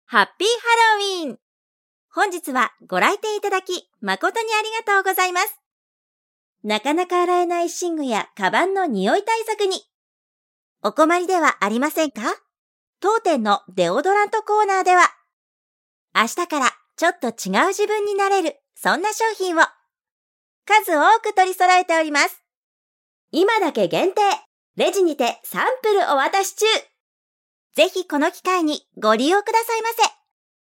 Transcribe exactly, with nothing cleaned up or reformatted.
ハッピーハロウィン。本日はご来店いただき誠にありがとうございます。なかなか洗えない寝具やカバンの匂い対策にお困りではありませんか？当店のデオドラントコーナーでは明日からちょっと違う自分になれるそんな商品を数多く取り揃えております。今だけ限定、レジにてサンプルお渡し中。ぜひこの機会にご利用くださいませ。